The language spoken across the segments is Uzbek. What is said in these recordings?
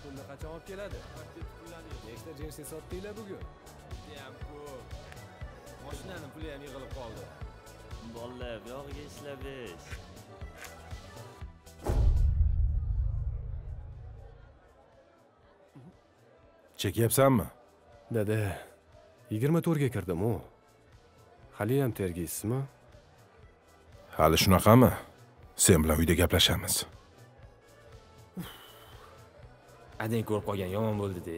pulni qachon olib keladi? Nechta jinsi sotdinglar bugun? Ham ko'p. Mashinaning puli ham yig'ilib qoldi. Bolalar, bu yog'iga ishlabish. Chekyapsanmi? Dada, 24 ga kirdim-ku. Hali ham tergiysizmi? Hali shunaqami? Sen bilan uyda gaplashamiz. Adang ko'rib qolgan yomon bo'ldi-de.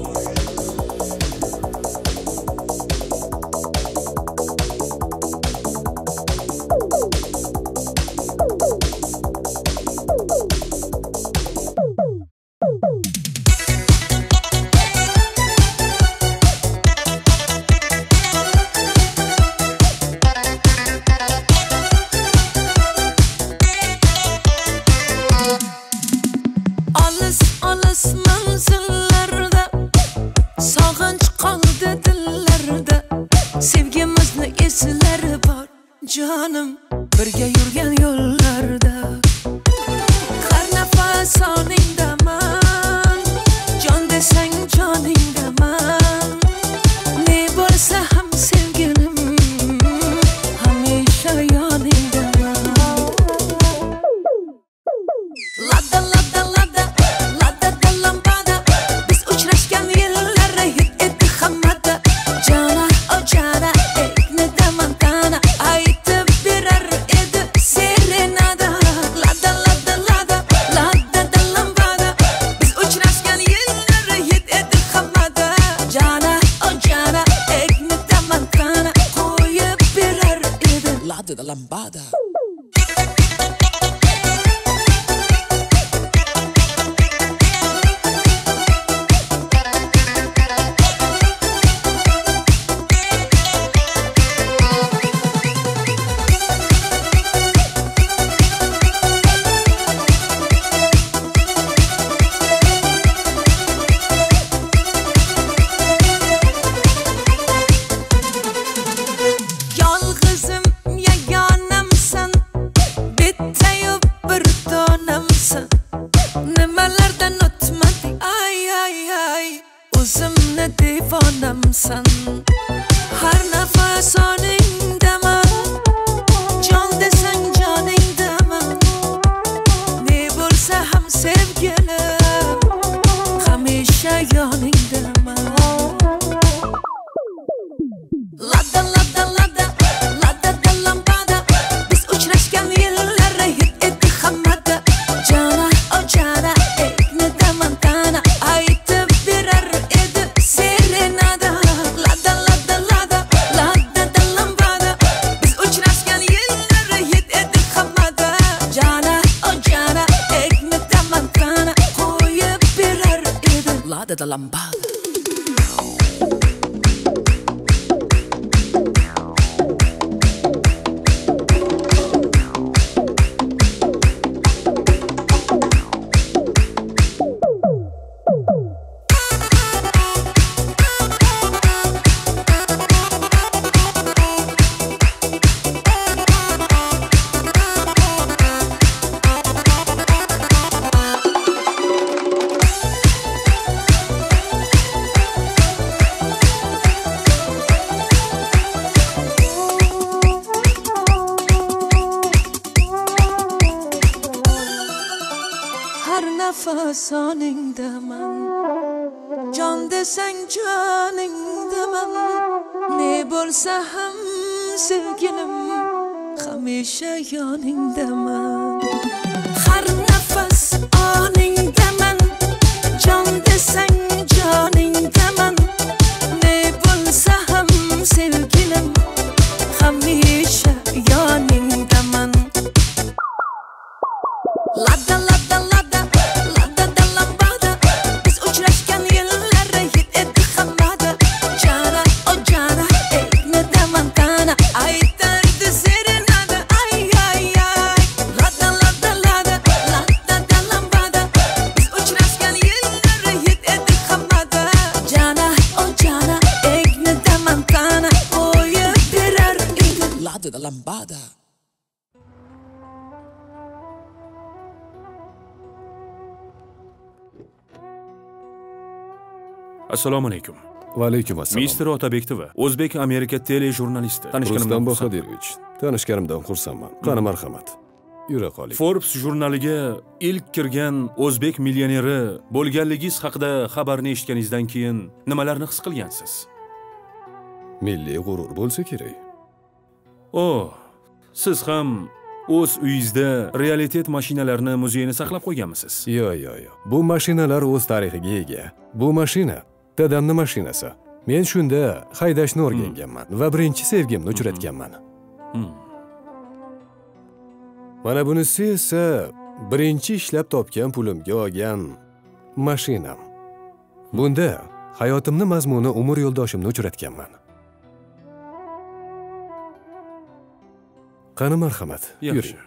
Olis manzillarda sog'inch qoldi dillarda, sevgimizni eslari bor jonim, birga yurgan yo'llarda. Har nafas oningdaman, jon desang joningdaman, ne bo'lsa ham sevgilim, hamisha yoningdaman. Lada lada lada lada da lambada, biz uchrashgan yillar hit etdi hammada. Jana o jana eknida mantana, aytib berar edi serenada. Lada lada lada lada da lambada, biz uchrashgan yillar hit etdi hammada. Jana o jana eknida mantana, qo'yib berar edi lada da lambada. Yolg'izim yagonamsan, bittayub bir donamsan. Nimalardan o'tmadik, ay ay ay, o'zimni devonamsan. Har nafas oningdaman, jon desang joningdaman, ne bo'lsa ham sevgilim, hamisha yoningdaman. Lada lada lada lada da lambada, biz uchrashgan yillar hit etdi hammada. Jana o jana eknida mantana, aytib berar edi serenada. Lada lada lada lada da lambada, biz uchrashgan yillar hit etdi hammada. Jana o jana eknida mantana, qo'yib berar edi lada da lambada. Har nafas oningdaman, jon desang joningdaman, ne bo'lsa ham sevgilim, hamisha yoningdaman. Har nafas oningdaman, jon desang joningdaman, ne bo'lsa ham sevgilim, hamisha yoningdaman. Lada lada lada lada da lambada, biz uchrashgan yillar hit etdi hammada. Jana o jana eknida mantana, aytardi serenada, ay ay ay. Lada Assalomu alaykum. Va alaykum assalom. Mister Otabekova, O'zbek Amerika telejurnalisti. Rustam Bahodirovich. Tanishganimdan xursandman. Qani marhamat. Yura qoling. Forbes jurnaliga ilk kirgan o'zbek millioneri bo'lganligingiz haqida xabarni eshitganingizdan keyin nimalarni his qilgansiz? Milliy g'urur bo'lsa kerak. Siz ham o'z uyingizda realitet mashinalarini muzeyini saqlab qo'yganmisiz? Yo'q. Bu mashinalar o'z tarixiga ega. Bu mashina dadamning mashinasi. Men shunda haydashni o'rganganman va birinchi sevgimni uchratganman. Mana bunisi esa birinchi ishlab topgan pulimga olgan mashinam. Bunda hayotimni mazmuni umr yo'ldoshimni uchratganman. Qani marhamat, yuring.